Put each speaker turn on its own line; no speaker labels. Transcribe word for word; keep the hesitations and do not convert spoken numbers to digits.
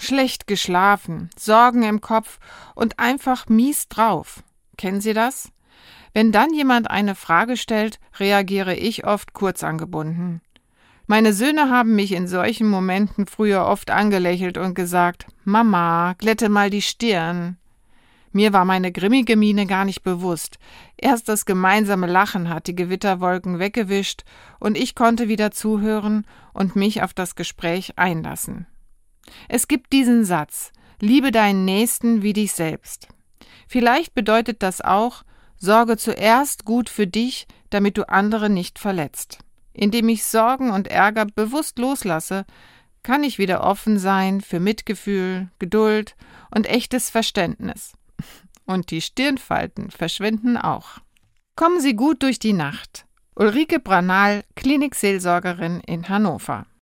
schlecht geschlafen, Sorgen im Kopf und einfach mies drauf. Kennen Sie das? Wenn dann jemand eine Frage stellt, reagiere ich oft kurzangebunden. Meine Söhne haben mich in solchen Momenten früher oft angelächelt und gesagt: »Mama, glätte mal die Stirn.« Mir war meine grimmige Miene gar nicht bewusst. Erst das gemeinsame Lachen hat die Gewitterwolken weggewischt und ich konnte wieder zuhören und mich auf das Gespräch einlassen. Es gibt diesen Satz: Liebe deinen Nächsten wie dich selbst. Vielleicht bedeutet das auch: Sorge zuerst gut für dich, damit du andere nicht verletzt. Indem ich Sorgen und Ärger bewusst loslasse, kann ich wieder offen sein für Mitgefühl, Geduld und echtes Verständnis. Und die Stirnfalten verschwinden auch. Kommen Sie gut durch die Nacht. Ulrike Branal, Klinikseelsorgerin in Hannover.